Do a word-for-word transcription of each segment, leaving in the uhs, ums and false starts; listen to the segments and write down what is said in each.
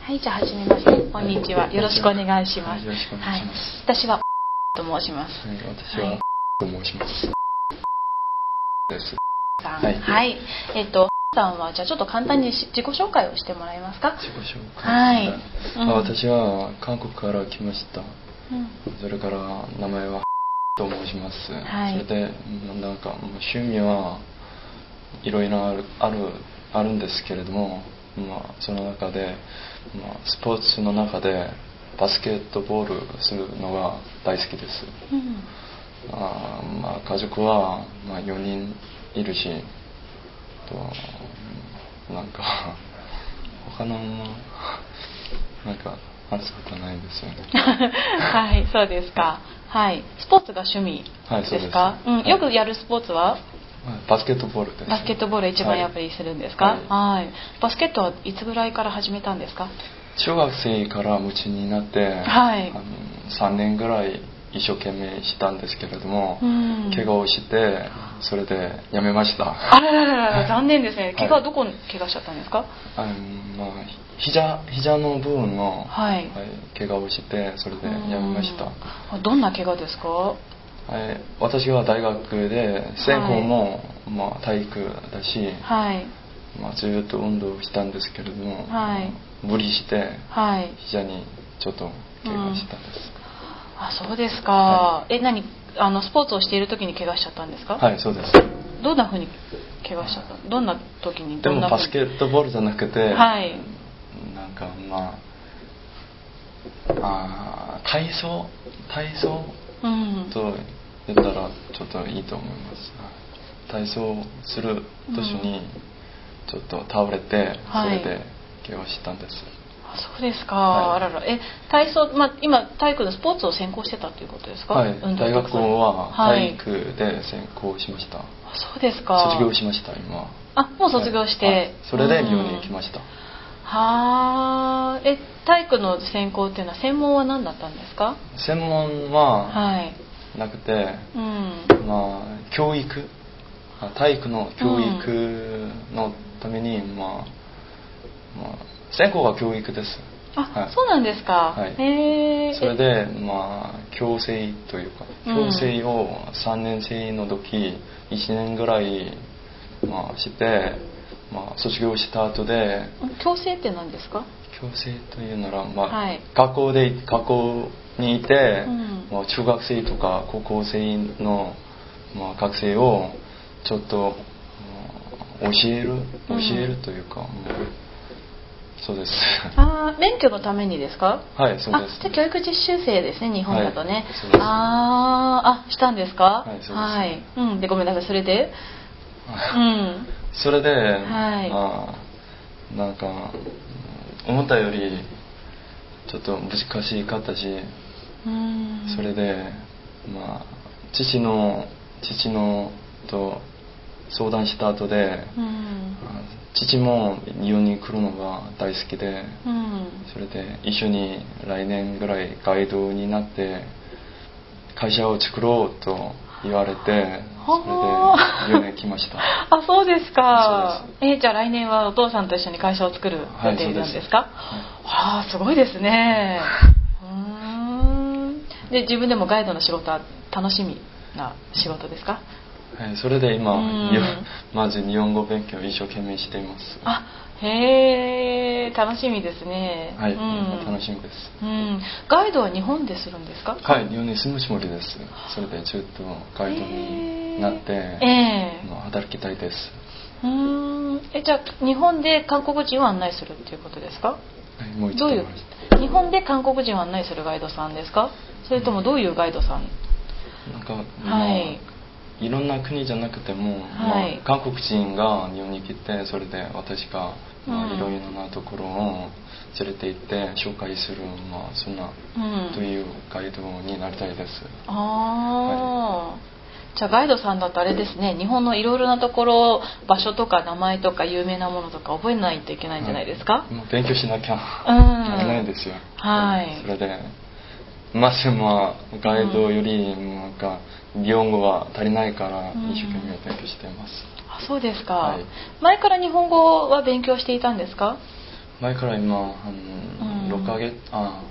はい、じゃあ始めますね。こんにちは。よろしくお願いします。 よろしくお願いします。 はい、私はと申します。 はい、私は、はい、と申します。です。 はい。はい、えっとさんはじゃあちょっと簡単に自己紹介をしてもらえますか。 自己紹介。 はい。 うん、私は韓国から来ました。 うん、 それから名前はと申します。 はい。 それでなんか趣味はいろいろあるあるあるんですけれども、まあその中で、まあ、スポーツの中でバスケットボールするのが大好きです。うん、あまあ家族はまあよにんいるし、となんか他のなんか話すことはないんですよね。 はい、そうですか。はい、スポーツが趣味ですか。はい、うん、よくやるスポーツは？ バスケットボールです。 バスケットボール一番やっぱりするんですか。はい。はい、バスケットはいつぐらいから始めたんですか？ 中学生から夢中になって、はい、あのさんねんぐらい一生懸命したんですけれども、うん、怪我をしてそれでやめました。 あらららら、残念ですね。怪我はどこに怪我しちゃったんですか？ あの、まあ、膝膝の部分の、 はい、 はい、怪我をしてそれでやめました。 どんな怪我ですか？はい 、私は大学で専攻も、はい、まあ、体育だし、はい、まあ、ずっと運動したんですけれども、はい、無理して、はい、膝にちょっと怪我したんです。 うん、あ、そうですか。はい、え、何あのスポーツをしている時に怪我しちゃったんですか？ はい、そうです。 どんな風に怪我しちゃった？どんな時に？ でもバスケットボールじゃなくて、はい、なんかまあ、あ体操体操、うん、と言ったらちょっといいと思います。体操する途中にちょっと倒れて、うん、それで怪我したんです。 はい、そうですか。はい、あらら。え、体操、まあ、今体育のスポーツを専攻してたということですか？ はい、大学は体育で専攻しました。はい、 そうですか。 卒業しました今。 あ、もう卒業して、はいはい、 それで日本に来ました。うん、 はあ。え、体育の専攻っていうのは専門は何だったんですか？ 専門はなくて、はい、うん、まあ教育、体育の教育のために、うん、まあ、まあ、専攻は教育です。 あ、はい、そうなんですか。はい、へえ。 それでまあ矯正というか矯正をさんねん生の時いちねんぐらい、まあ、して、まあ、卒業した後で。 矯正って何ですか？ 矯正というなら、まあ、はい、学校で学校にいて、うん、まあ、中学生とか高校生の、まあ、学生をちょっと、まあ、教える教えるというか、うん、そうです。 あ、免許のためにですか？ はい、そうです。 あ、じゃあ教育実習生ですね、日本だとね。はい、そうです。ああ、したんですか？ はい、そうです。 はい、うん、でごめんなさい、それで、 うん、それで、はい、まあ、なんか思ったよりちょっと難しかったし、うん、それで、まあ、父の父のと相談した後で、うん、父も日本に来るのが大好きで、うん、それで一緒に来年ぐらいガイドになって会社を作ろうと言われて、それで日本に来ました。 あ、そうですか。そうです。え、じゃあ来年はお父さんと一緒に会社を作る予定なんですか？はい、あ、すごいですね。うーん。で、自分でもガイドの仕事は楽しみな仕事ですか？ はい、それで今、まず日本語勉強を一生懸命しています。 あ、へえ、楽しみですね。 はい、うん、楽しみです。 うん。ガイドは日本でするんですか？ はい、日本に住むつもりです。それでずっとガイドになって、 えー、 働きたいです。 うーん。え、じゃあ日本で韓国人を案内するっていうことですか？はい、もう一度。どういう日本で韓国人を案内するガイドさんですか？それともどういうガイドさん？ なんか、はい。いろんな国じゃなくても、はい、まあ、韓国人が日本に来てそれで私が、まあ、いろいろなところを連れて行って紹介する、まあ、そんな、うん、というガイドになりたいです。 あ、はい、じゃあガイドさんだとあれですね、日本のいろいろなところ場所とか名前とか有名なものとか覚えないといけないんじゃないですか？ はい、勉強しなきゃならないんですよ。はい、それでまずまあガイドよりなんか日本語が足りないから一生懸命勉強しています。 うん、あ、そうですか。はい、前から日本語は勉強していたんですか？ 前から今あの、うん、ろっかげつあ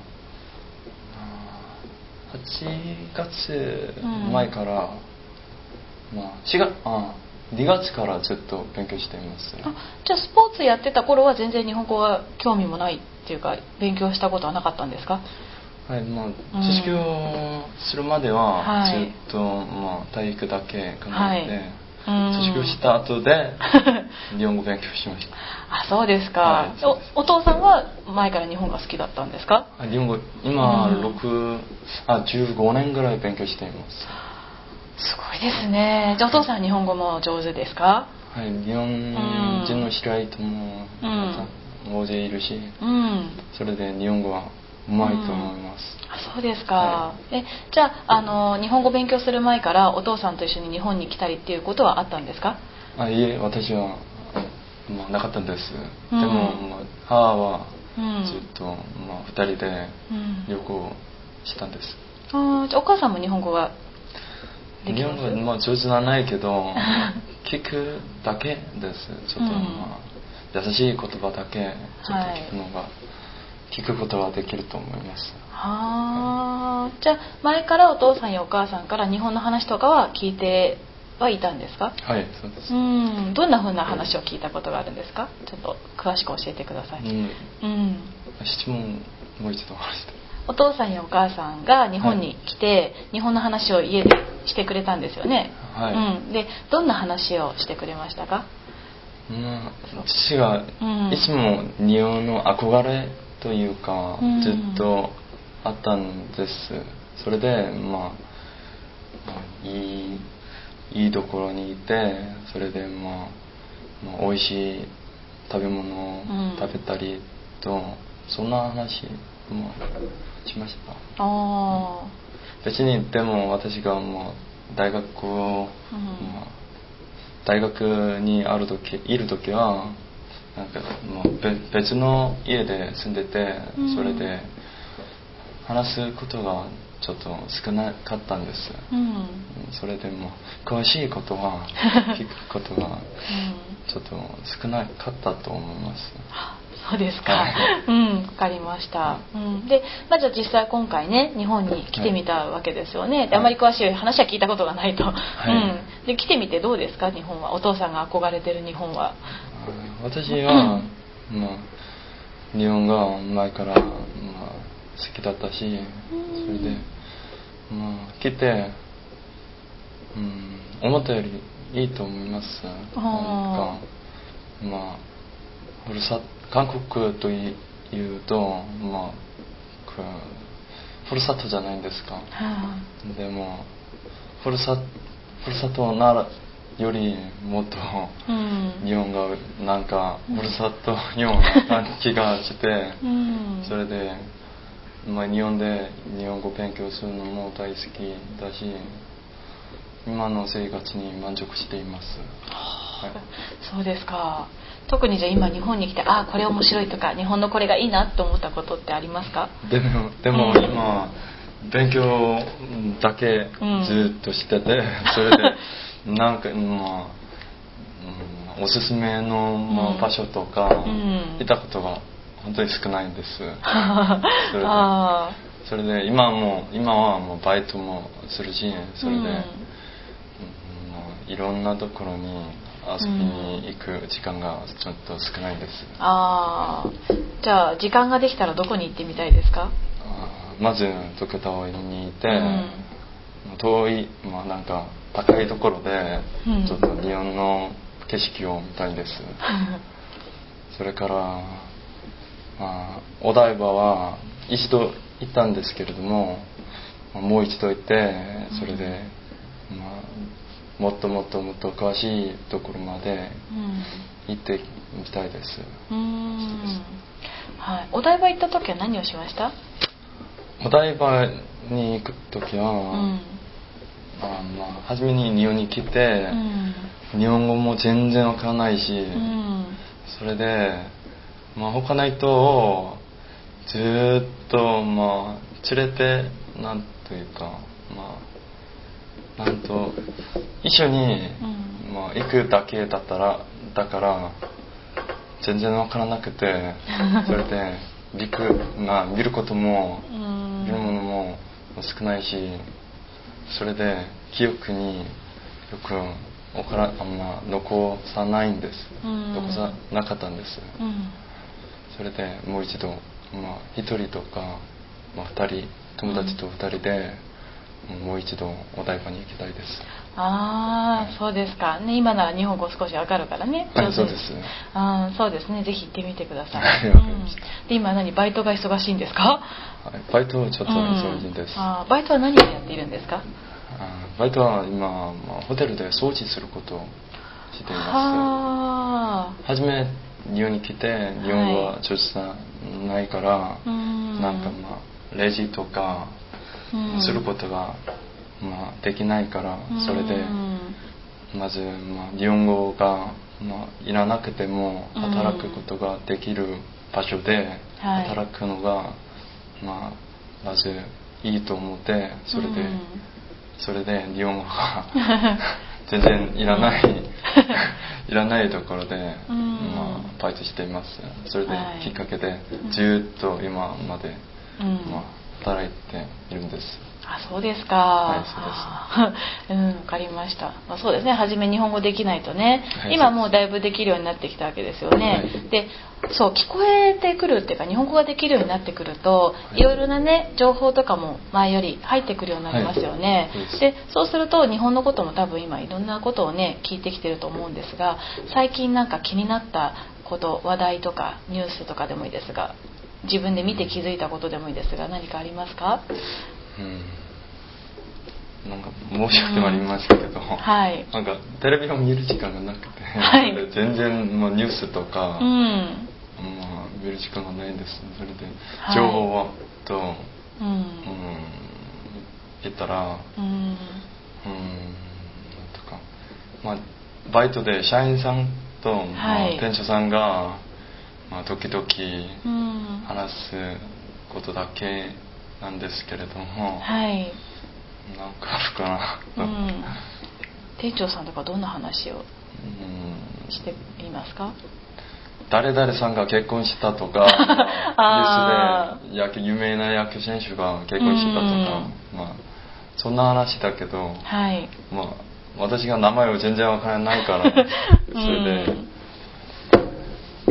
はちがつ前から、うん、まあ、しがあにがつからずっと勉強しています。 あ、じゃあスポーツやってた頃は全然日本語は興味もないっていうか勉強したことはなかったんですか？ はい、まあ、知識をするまではずっと、はい、まあ、体育だけ考えて、はい知識をした後で日本語勉強しました。 あ、そうですか、はい、お, お父さんは前から日本が好きだったんですか？ 日本語今、うん、ろくあじゅうごねんぐらい勉強しています。 すごいですね。じゃあお父さんは日本語も上手ですか？ はい、日本人の知り合いとも大勢いるし、うん、それで日本語はうまいと思います。 うん、あ、そうですか、はい、えじゃあ、あの日本語勉強する前からお父さんと一緒に日本に来たりっていうことはあったんですか？ あ、いえ、私は、まあ、なかったんです、うん、でも、まあ、母はずっと、うんまあ、ふたりで旅行したんです、 うん、あ、じゃあお母さんも日本語ができます？ 日本語、まあ、上手はないけど聞くだけです。ちょっと、うんまあ、優しい言葉だけちょっと聞くのが、はい聞くことはできると思います。 はあ、じゃあ前からお父さんやお母さんから日本の話とかは聞いてはいたんですか？ はい、そうです。 うん、どんな風な話を聞いたことがあるんですか？ちょっと詳しく教えてください。うん、 うん、質問もう一度話して。 お父さんやお母さんが日本に来て、はい、日本の話を家でしてくれたんですよね。はい。うん、でどんな話をしてくれましたか？ うん、父がいつも日本の憧れというか、うん、ずっとあったんです。それでまあいいいいところにいて、それでまあ、まあ、美味しい食べ物を食べたりと、うん、そんな話もしました。あ、うん、別にでも私がもう大学を、うんまあ、大学にある時いる時はなんかもう別の家で住んでて、それで話すことがちょっと少なかったんです、うん、それでも詳しいことは聞くことがちょっと少なかったと思います。 そうですか、はい、うん、分かりました、うん、で、まあ、じゃあ実際今回ね日本に来てみたわけですよね、はい、であまり詳しい話は聞いたことがないと、はい、うん、で来てみてどうですか？日本は、お父さんが憧れてる日本は。 私は、まあ、日本が前から、まあ、好きだったし、それで、まあ、来て、うん、思ったよりいいと思います。なんか、まあ、ふるさ韓国というと、まあ、ふるさとじゃないんですか。でもふるさふるさとならよりもっと、うん、日本がなんかふるさとような感じがして、うん、それで、まあ、日本で日本語勉強するのも大好きだし、今の生活に満足しています。 はい、そうですか。特にじゃあ今日本に来て、ああこれ面白いとか日本のこれがいいなと思ったことってありますか？ でも、でも今、うん、勉強だけずっとしてて、うん、それでなんか、まあうん、おすすめの、まあ、場所とか、うん、行ったことが本当に少ないんです。それで、それで今も今はもうバイトもするし、それで、うんうん、いろんなところに遊びに行く時間がちょっと少ないです。うん、ああ、じゃあ時間ができたらどこに行ってみたいですか？ あ、まず東京タワーに行って、うん、遠い、まあ、なんか高いところでちょっと日本の景色を見たいです。うん、それから、まあ、お台場は一度行ったんですけれども、もう一度行ってそれで、まあ、もっともっともっと詳しいところまで行ってみたいです。うん、 はい、お台場行った時は何をしました？ お台場に行く時は、うんあまあ、初めに日本に来て、うん、日本語も全然わからないし、うん、それで、まあ、他の人をずっと、まあ、連れてなんというか、まあ、なんと一緒に、うんまあ、行くだけだったらだから全然わからなくて、それでびっくり、まあ、見ることも見るものも少ないし、それで記憶によくわからあんま残さないんです、残さなかったんです、それでもう一度、まあ、一人とか、まあ、二人友達と二人で、もう一度お台場に行きたいです。 ああ、はい、そうですかね。今なら日本語少しわかるからね。 はい、そうです。 ああ、そうですね。ぜひ行ってみてください。 はい、わかりました。 で、今何バイトが忙しいんですか？ はい、バイトはちょっと忙しいんです。 うん、あバイトは何をやっているんですか？ あバイトは今、まあ、ホテルで掃除することをしています。初め日本に来て日本語は上手じゃないから、はい、なんかまあレジとかすることが、まあ、できないから、それでまず、まあ、日本語が、まあ、いらなくても働くことができる場所で働くのが、まあ、まずいいと思って、それでそれで日本語が全然いらないいらないところで、まあ、バイトしています。それできっかけでずっと今まで、まあ、働いているんです。 あ、そうですか。 はい、そうです。うん、わかりました。まあ、そうですね。初め日本語できないとね、はい、今もうだいぶできるようになってきたわけですよね。はい、で、そう聞こえてくるっていうか日本語ができるようになってくると、はい、いろいろなね情報とかも前より入ってくるようになりますよね。はい、で、そうすると日本のことも多分今いろんなことをね聞いてきてると思うんですが、最近なんか気になったこと、話題とかニュースとかでもいいですが、自分で見て気づいたことでもいいですが、何かありますか？ うん、なんか申し訳ありませんけど、 はい、 なんかテレビを見る時間がなくて、 はい、 全然、まあ、ニュースとか、 うんまあ、見る時間がないんです。それで情報はと、はい、うんうん、言ったら、うん、うんとか、まあ、バイトで社員さんと、はい、まあ、店長さんが、まあ、時々話すことだけなんですけれども、 はい、 なんかあるかな、うん、 店長さんとかどんな話をしていますか？ 誰々さんが結婚したとか、まあ、ニュースで有名な野球選手が結婚したとか、まあ、そんな話だけど、 はい、 まあ、私が名前を全然わからないからそれでうん、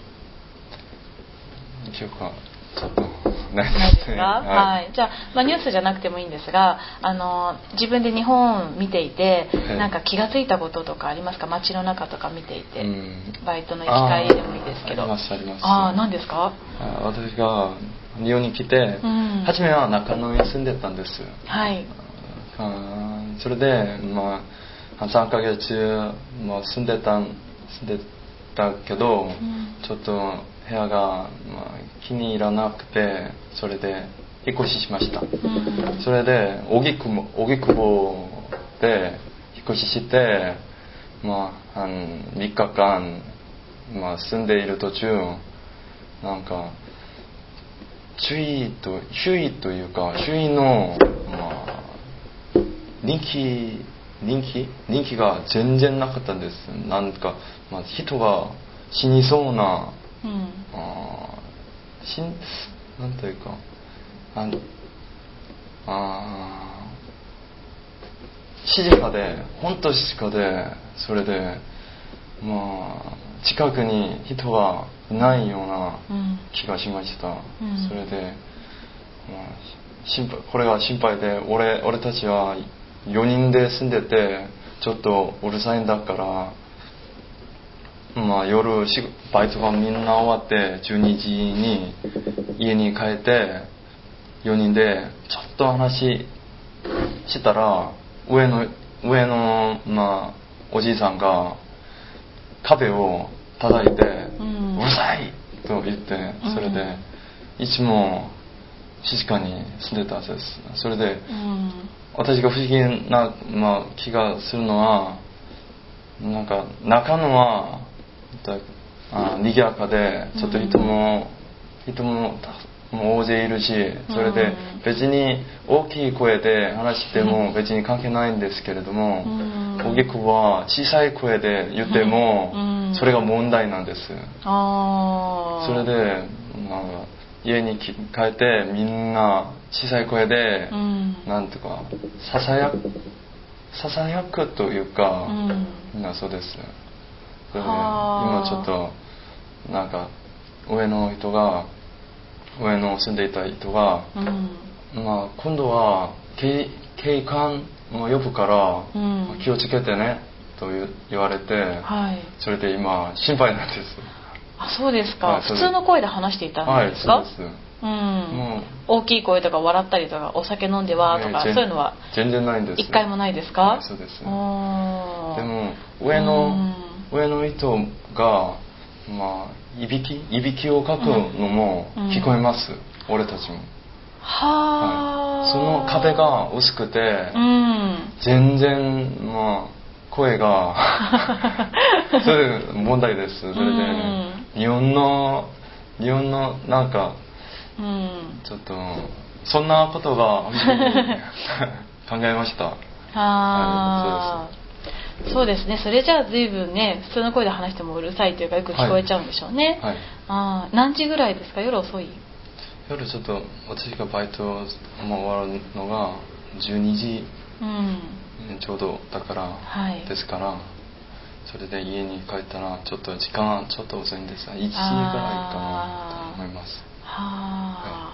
記憶はちょっとないですね。 はいはい、じゃあ、まあ、ニュースじゃなくてもいいんですが、あの自分で日本を見ていて、はい、なんか気がついたこととかありますか？街の中とか見ていて、バイトの行き帰りでもいいですけど。 ありますあります。 ああ、何ですか？ 私が日本に来て、うん、初めは中野に住んでたんです。 はい。 それで、まあ、さんかげつ、まあ、住んでた住んでたけど、うん、ちょっと部屋が、まあ、気に入らなくて、それで引っ越ししました。うん、それで荻窪で引っ越しして、まあ、あのみっかかん、まあ、住んでいる途中、なんか周囲と周囲というか周囲の、まあ、人気人気人気が全然なかったんです。なんか、まあ、人が死にそうな、うん、あしんなんというかああ静かで本当静かで、それでまあ近くに人がいないような気がしました。うん、それで、まあ、心配これが心配で、俺俺たちはよにんで住んでてちょっとうるさいんだから、まあ、夜バイトがみんな終わってじゅうにじに家に帰ってよにんでちょっと話したら、上の上の、まあ、おじいさんが壁を叩いて、うん、うるさいと言って、それで、うん、いつも静かに住んでたんです。それで、うん、私が不思議な、まあ、気がするのは、なんか中野はあ賑やかでちょっと人も、うん、人もも大勢いるし、それで別に大きい声で話しても別に関係ないんですけれども、荻窪は小さい声で言っても、うんそれが問題なんです。 あそれで、まあ、家に帰ってみんな小さい声で、うん、なんとかささやささやくというか、うん、みんなそうです。それで今ちょっとなんか上の人が上の住んでいた人が、うん、まあ、今度は警官も呼ぶから、うん、気をつけてねと言われて、はい、それで今心配なんです。 あ、そうですか、はい、普通の声で話していたんですか？ はい、そうです。うん、 大きい声とか笑ったりとかお酒飲んではとか、そういうのは全然ないんです。 一回もないですか？はい、 そうです。でも上の上の人が、まあ、いびきいびきをかくのも聞こえます、うん、俺たちも。は、はい、その壁が薄くて、うん、全然、まあ、声がそれ問題です。それで、うん、日本の日本のなんか、うん、ちょっとそんなことが考えました。 あ、そうです。そうですね。それじゃあ随分ね、普通の声で話してもうるさいというかよく聞こえちゃうんでしょうね。はいはい、あ、何時ぐらいですか？夜遅い？ 夜ちょっと私がバイトも終わるのがじゅうにじ、うん、ちょうどだから、はい、ですから、それで家に帰ったらちょっと時間ちょっと遅いんですがいちじぐらいかなと思います。は、はい、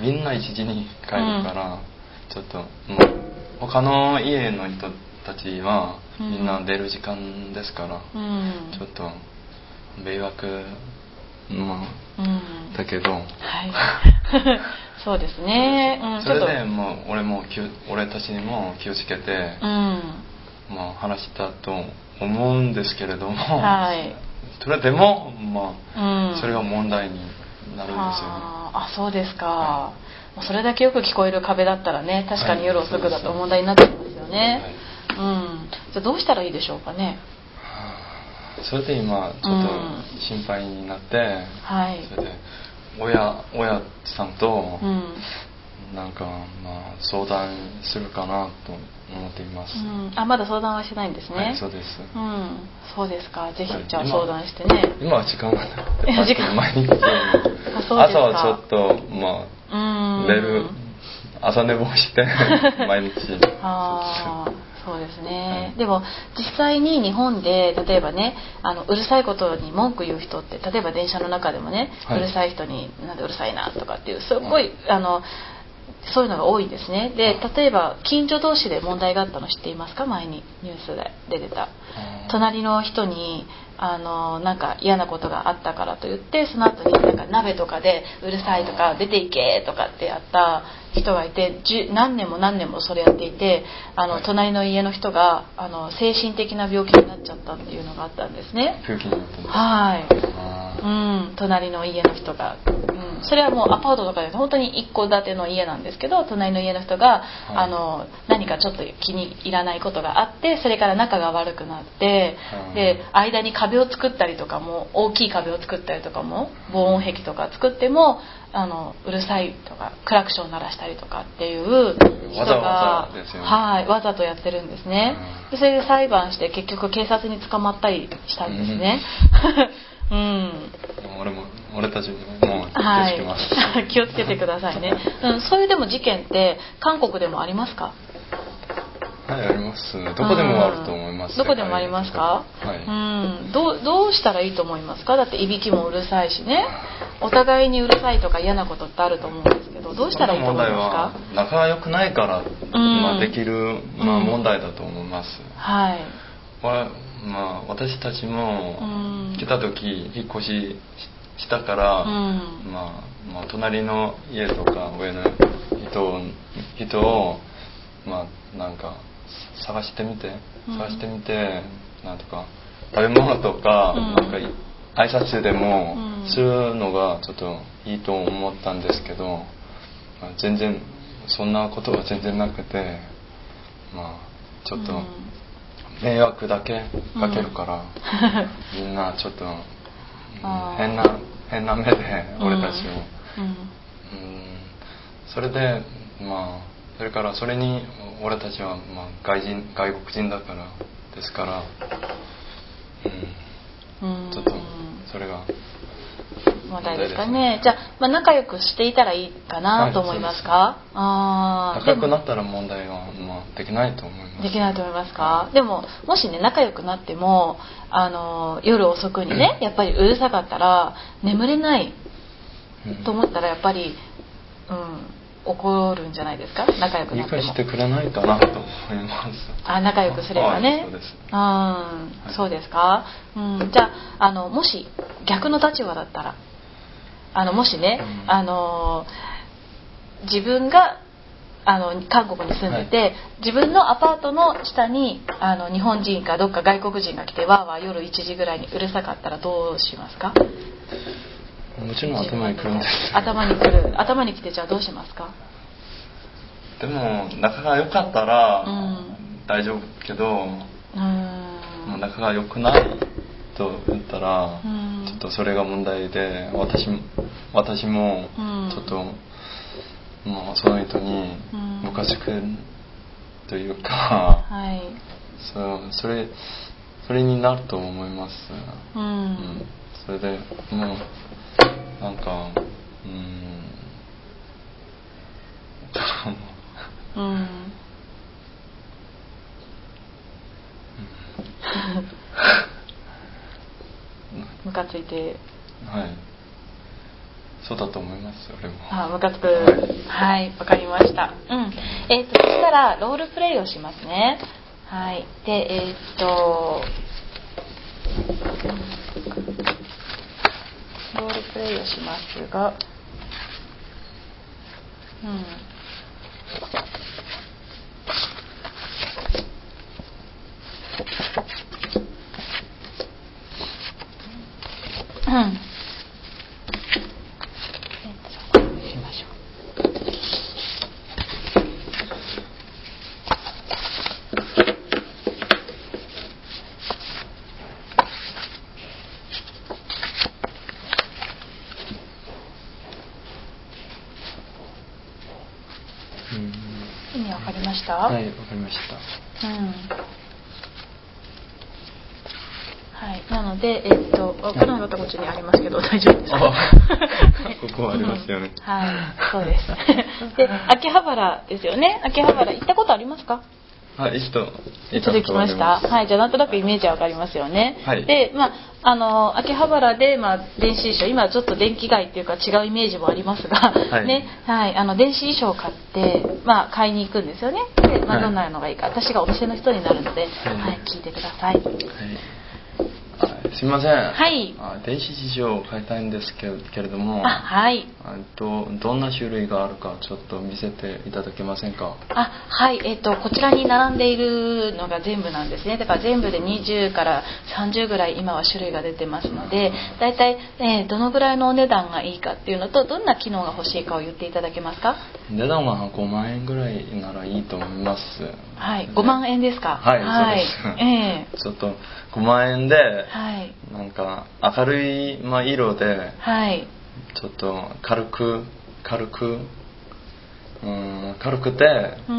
みんないちじに帰るから、うん、ちょっともう他の家の人たちはみんな出る時間ですから、うん、ちょっと迷惑、まあ、うん、だけど、はい、 そうですね。 うん、それでもう俺も俺たちにも気をつけて、うん、まあ、話したと思うんですけれども、はい、それでも、まあ、うん、それが問題になるんですよね。 あ、そうですか。はい、それだけよく聞こえる壁だったらね、確かに夜遅くだと問題になってきますよね。はい、うん、じゃあどうしたらいいでしょうかね。 それで今ちょっと心配になって、うん、はい、それで親親さんと、うん、なんかまあ相談するかなと思っています。 うん、あ、まだ相談はしてないんですね。 はい、そうです。 うん、そうですか。ぜひじゃあ相談してね。 今は時間がなくて、時間毎日朝はちょっとまあ寝る、朝寝坊して毎日。 あ、そうですね。でも実際に日本で例えばね、あのうるさいことに文句言う人って、例えば電車の中でもね、はい、うるさい人になんでうるさいなとかっていうすごい、あのそういうのが多いんですね。で、例えば近所同士で問題があったの知っていますか？前にニュースで出てた、隣の人にあのなんか嫌なことがあったからと言って、その後になんか鍋とかでうるさいとか出ていけとかってやった人がいて、何年も何年もそれやっていて、あの隣の家の人があの精神的な病気になっちゃったっていうのがあったんですね。 病気になったんです。 はい、うん、隣の家の人が、うん、それはもうアパートとかで本当に一戸建ての家なんですけど、隣の家の人が、はい、あの何かちょっと気に入らないことがあって、それから仲が悪くなって、はい、で間に壁を作ったりとかも、大きい壁を作ったりとかも、防音壁とか作ってもあのうるさいとかクラクション鳴らしたりとかっていう人がわざわざですよね。 はい、わざとやってるんですね。でそれで裁判して結局警察に捕まったりしたんですね。うん、 俺も俺たちも気をつけます。 はい、気をつけてくださいね。うん、そういうでも事件って韓国でもありますか？ はい、あります。どこでもあると思います。 どこでもありますか？はい、うん、どう、どうしたらいいと思いますか？だっていびきもうるさいしね、お互いにうるさいとか嫌なことってあると思うんですけど、どうしたらいいと思いますか？ 問題は仲が良くないから、まあ、できる、まあ、問題だと思います。うん、はい。まあ、私たちも来た時引っ越ししたから、うん、まあ、まあ隣の家とか上の人、人をまあなんか探してみて探してみて、うん、なんとか食べ物とか、うん、なんか挨拶でもするのがちょっといいと思ったんですけど、まあ、全然そんなことは全然なくて、まあちょっと迷惑だけかけるから、うん、みんなちょっと、うん、変な変な目で俺たちを、うんうん、それでまあそれからそれに俺たちは、まあ、外人外国人だからですから、うん、 ちょっとそれが問題ですかね。じゃあ、まあ、仲良くしていたらいいかなと思いますか？はい、あ仲良くなったら問題は、まあ、できないと思います。 できないと思いますか？はい、でももしね仲良くなってもあの夜遅くにねやっぱりうるさかったら眠れないと思ったらやっぱり、うん、怒るんじゃないですか？仲良くなっても理解してくれないかなと思います。 あ、仲良くすればね。 そうです。 うん、はい、そうですか。うん、じゃあ、あのもし逆の立場だったらあのもしね、うん、あの自分があの韓国に住んでて、はい、自分のアパートの下にあの日本人かどっか外国人が来てわーわー夜いちじぐらいにうるさかったらどうしますか？ もちろん頭に来るんです。 頭に来る。頭に来てじゃあどうしますか？ でも仲が良かったら大丈夫けど、うん、仲が良くないと言ったら、うん、ちょっとそれが問題で私も私もちょっと、うん、まあ、その人にムカつくというか、うん、はい、そうそれそれになると思います。うんうん、それでもうなんかうーんうんムカついて、 はい、そうだと思います。俺もあ、ムカつく、はい、わ、はい、かりました。うん、えー、っとそしたらロールプレイをしますね。はい、でえー、っとロールプレイをしますが、うん。うん。しましょう。意味わかりました？ はい、わかりました。 うん。はい、なので、えっと、この方こっちにありますけど大丈夫ですか？ ここありますよね。 うん、はい、そうです。で、秋葉原ですよね。秋葉原行ったことありますか？ はい、一度一度来ました。はい、じゃあなんとなくイメージはわかりますよね。はい、で、まああの秋葉原でまあ電子衣装、今ちょっと電気街っていうか違うイメージもありますが、はい、ね、はい、あの電子衣装を買ってまあ買いに行くんですよね。で、まあどんなのがいいか、私がお店の人になるので、はい、はい、聞いてください。はい。 すみません。 はい。 電子辞書を買いたいんですけれども、 あ、はい。 どどんな種類があるかちょっと見せていただけませんか？ あ、はい。えっとこちらに並んでいるのが全部なんですね。だから全部でにじゅうからさんじゅうぐらい今は種類が出てますので、だいたい、えー、どのぐらいのお値段がいいかっていうのとどんな機能が欲しいかを言っていただけますか？ 値段はごまんえんぐらいならいいと思います。 はい。ごまんえんですか？ はい。はい、そうです。えー、ちょっとごまんえんで、はい、なんか明るい、まあ、色で、はい、ちょっと軽く軽くうん軽くて、うん、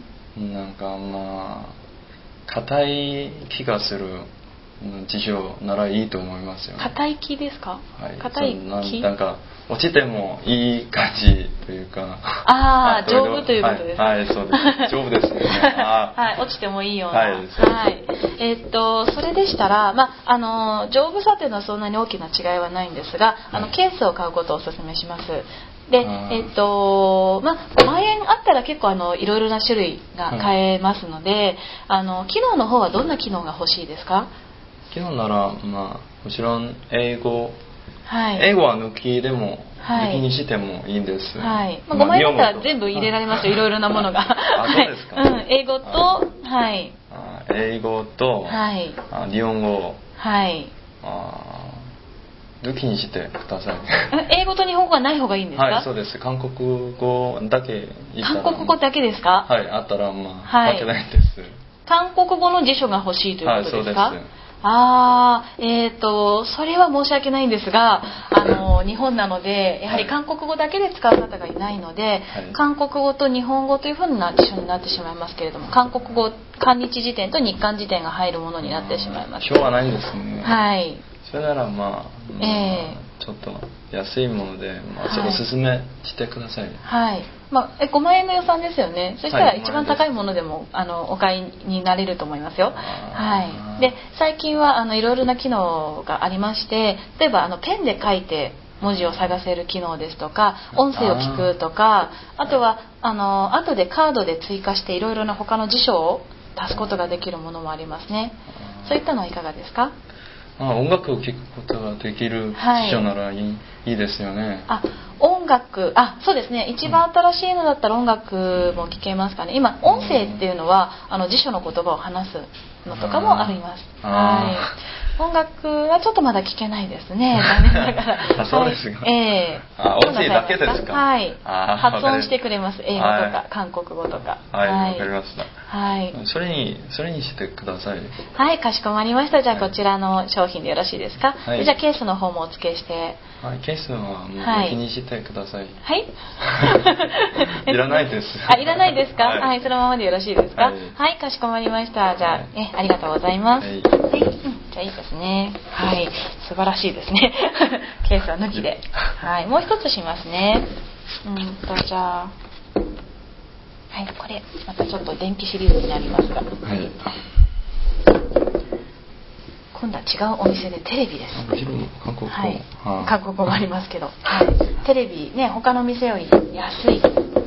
なんかまあ硬い気がする辞書ならいいと思いますよね。 硬い気ですか？はい。硬い気なんか落ちてもいい感じというか、 ああ、丈夫ということですか？ はい、はい、そうです。丈夫ですよね。 はい、落ちてもいいような。はい、はい、えー、っとそれでしたら、まああの丈夫さというのはそんなに大きな違いはないんですが、あのケースを買うことをお勧めします。で、えー、っとまあごまんえんあったら結構あのいろいろな種類が買えますので、はい、あの機能の方はどんな機能が欲しいですか？ 機能ならまあもちろん英語。はい、英語は抜きでも、はい、抜きにしてもいいんです。 はい。まあ、ごまんえんだったら全部入れられますよ。いろいろなものが。 あ、そうですか。 はい、うん、英語と、はい。 あ、英語と、はい。あ、日本語。はい。あ、抜きにしてください。 英語と日本語はない方がいいんですか？ はい、そうです。韓国語だけいいから。 韓国語だけですか？ はい、あったらまあ、はい、関係ないです。 韓国語の辞書が欲しいということですか？ はい、そうです。 ああ、えーと、それは申し訳ないんですが、あの日本なのでやはり韓国語だけで使う方がいないので、はい、韓国語と日本語というふうな辞書になってしまいますけれども、韓国語韓日辞典と日韓辞典が入るものになってしまいます。 しょうがないんですね。 はい。 それならまあ、えー、ちょっと安いもので、まあ、はい、おすすめしてください。 はい、まあ、えごまんえんの予算ですよね。そしたら一番高いものでもあのお買いになれると思いますよ。はい、で最近はあのいろいろな機能がありまして、例えばあのペンで書いて文字を探せる機能ですとか、音声を聞くとか、あとはあの後でカードで追加していろいろな他の辞書を足すことができるものもありますね。そういったのはいかがですか？ あ、音楽を聴くことができる辞書ならいい、はい、いいですよね。 あ、音楽、あ、そうですね。一番新しいのだったら音楽も聞けますかね。今音声っていうのはあの辞書の言葉を話すのとかもあります。はい。音楽はちょっとまだ聞けないですね。残念ながら。 あ、そうですか。 はい、ええー、あ、音声だけですか。 はい。発音してくれます。英語とか、はい、韓国語とか。 はい、わ、はい、かりました。 はい。 それにそれにしてください。 はい、かしこまりました。じゃあこちらの商品でよろしいですか。はい、じゃあケースの方もお付けして。 はい、ケースはもう気にしてください。 はい。 いらないです。 あ、いらないですか。はい、はい、そのままでよろしいですか。はい、はい、かしこまりました。じゃあ、はい、えありがとうございます。はい。はい、うん、じゃあいいですね。はい、素晴らしいですね。ケースは抜きで。はい、もう一つしますね。うんとじゃあ、はい、これまたちょっと電気シリーズになりますが。はい。今度は違うお店でテレビです。 韓国語、 はい、韓国語もありますけど、はい、テレビね、他の店より安い。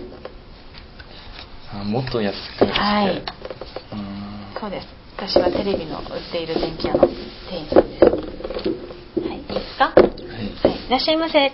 あ、もっと安く。 はい。そうです。私はテレビの売っている電気屋の店員さんです。はい、いいですか。はい。はい、いらっしゃいませ。はい。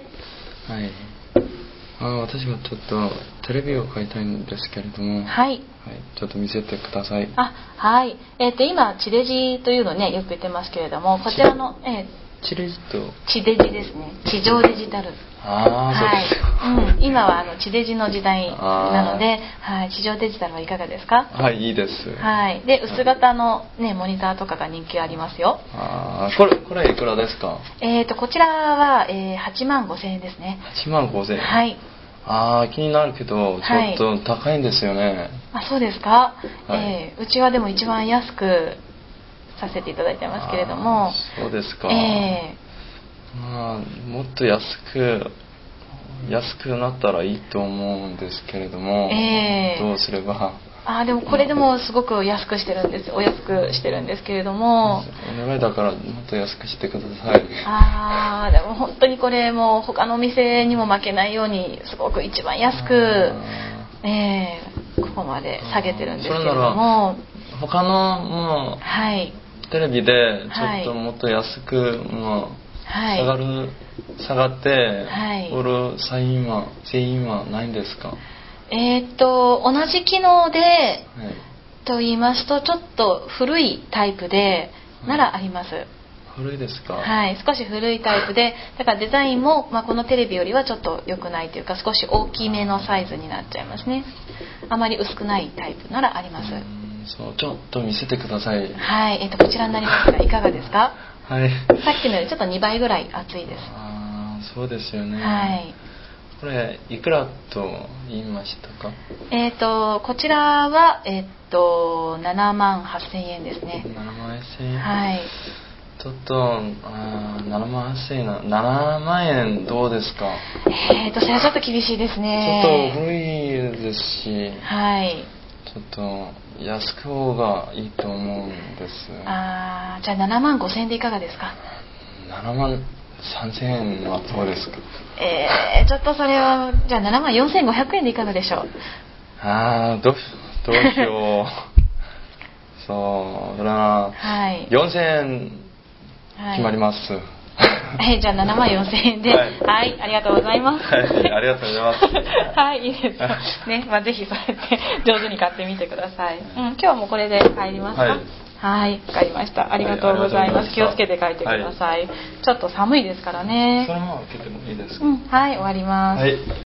あ、私はちょっとテレビを買いたいんですけれども。 はい。はい、 ちょっと見せてください。 あ、はい。えっと今地デジというのねよく言ってますけれども、こちらのえー地デジと地デジですね。地上デジタル。 ああ、そうです。 うん、今はあの地デジの時代なので、はい、地上デジタルはいかがですか？ はい、いいです。 はい。で薄型のねモニターとかが人気ありますよ。 ああ、これこれいくらですか？ えっとこちらは、えー、はちまんごせんえんですね。 はちまんごせんえん。 はい。 ああ、気になるけどちょっと高いんですよね。 はい、あ、そうですか。はい、えー、うちはでも一番安くさせていただいてますけれども。 そうですか。 えー、まあもっと安く安くなったらいいと思うんですけれども、えー、どうすれば。 あ、でもこれでもすごく安くしてるんです。お安くしてるんですけれども。 お願いだからもっと安くしてください。 ああ、でも本当にこれもう他のお店にも負けないようにすごく一番安く、えー、ここまで下げてるんですけれども。 他のもう、 はい、テレビでちょっともっと安くもう下がる、はい、下がって、はい、売る製品は製品はないんですか？ えー、っと同じ機能で、はい、と言いますとちょっと古いタイプでならあります。はい、 古いですか？ はい、少し古いタイプで、だからデザインも、まあ、このテレビよりはちょっと良くないというか少し大きめのサイズになっちゃいますね。あまり薄くないタイプならあります。 そう、ちょっと見せてください。 はい、えー、っとこちらになりますがいかがですか？ はい、 さっきのよりちょっとにばいぐらい厚いです。 あ、そうですよね。 はい、 これいくらと言いましたか？ えっ、ー、とこちらはえっ、ー、とななまんはっせんえんですね。 ななまんはっせんえん。 はい。 ちょっとあななまんはっせんえんなななまんえんどうですか？ えっ、ー、とそれはちょっと厳しいですね。 ちょっと古いですし。 はい。 ちょっと安く方がいいと思うんです。 ああ、じゃあななまんごせんえんでいかがですか？ ななまんさんぜんえんはどうですか？ えー、ちょっとそれはじゃあななまんよんせんごひゃくえんでいかがでしょう？ ああ、どうどうしよう。そうそれは、はい、よんせんえん決まります。 はい、じゃあななまんよんせんえんで、はい、はい、ありがとうございます。 はい、ありがとうございます。 はい、いいですよ。ね、まあぜひそうやって上手に買ってみてください。うん、今日はもうこれで帰りますか？はい。はい、わかりました。ありがとうございます。はい、気をつけて帰ってください。はい、ちょっと寒いですからね。 そのまま開けてもいいですか？ うん、はい、終わります。はい。